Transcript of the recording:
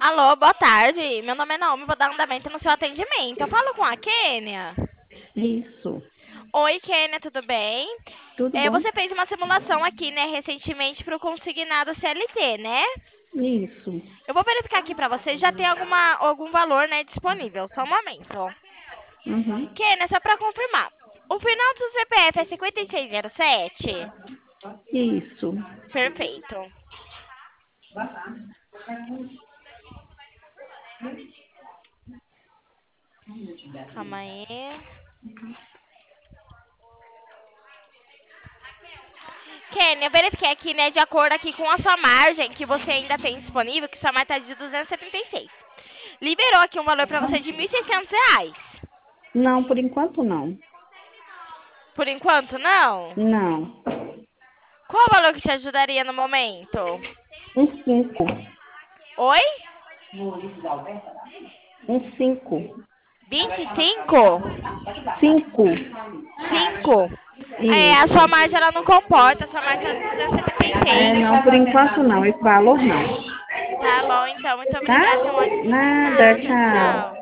Alô, boa tarde. Meu nome é Naomi, vou dar andamento no seu atendimento. Eu falo com a Kênia. Isso. Oi, Kênia, tudo bem? Tudo bom? Você fez uma simulação aqui, né, recentemente para o consignado CLT, né? Isso. Eu vou verificar aqui para você, já tem algum valor, né, disponível. Só um momento. Uhum. Kênia, só para confirmar. O final do CPF é 5607? Isso. Perfeito. Calma aí. Kênia, eu verifiquei aqui, né, de acordo aqui com a sua margem que você ainda tem disponível, que sua margem tá de 276. Liberou aqui um valor para você de R$ 1.600. Não, por enquanto não. Por enquanto, não? Não. Qual o valor que te ajudaria no momento? Um cinco. Oi? Um cinco. 25? Cinco. 5? É, a sua Isso. margem ela não comporta, a sua margem tá de 276. Não, por enquanto não. Esse valor não. Tá bom, então. Muito Tá? obrigada. Tenha um ótimo dia. Nada, Tchau, tchau. tchau.